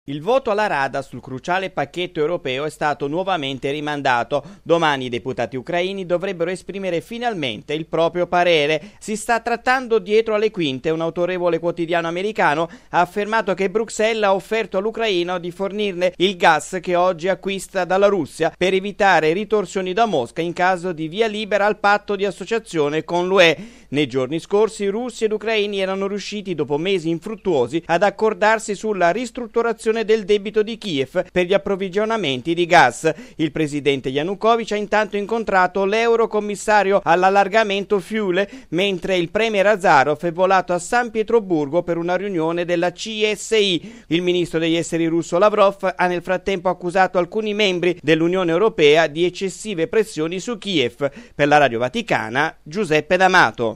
Il voto alla Rada sul cruciale pacchetto europeo è stato nuovamente rimandato. Domani i deputati ucraini dovrebbero esprimere finalmente il proprio parere. Si sta trattando dietro alle quinte. Un autorevole quotidiano americano ha affermato che Bruxelles ha offerto all'Ucraina di fornirne il gas che oggi acquista dalla Russia per evitare ritorsioni da Mosca in caso di via libera al patto di associazione con l'UE. Nei giorni scorsi russi ed ucraini erano riusciti, dopo mesi infruttuosi, ad accordarsi sulla ristrutturazione del debito di Kiev per gli approvvigionamenti di gas. Il presidente Yanukovych ha intanto incontrato l'eurocommissario all'allargamento Füle, mentre il premier Azarov è volato a San Pietroburgo per una riunione della CSI. Il ministro degli esteri russo Lavrov ha nel frattempo accusato alcuni membri dell'Unione Europea di eccessive pressioni su Kiev. Per la Radio Vaticana, Giuseppe D'Amato.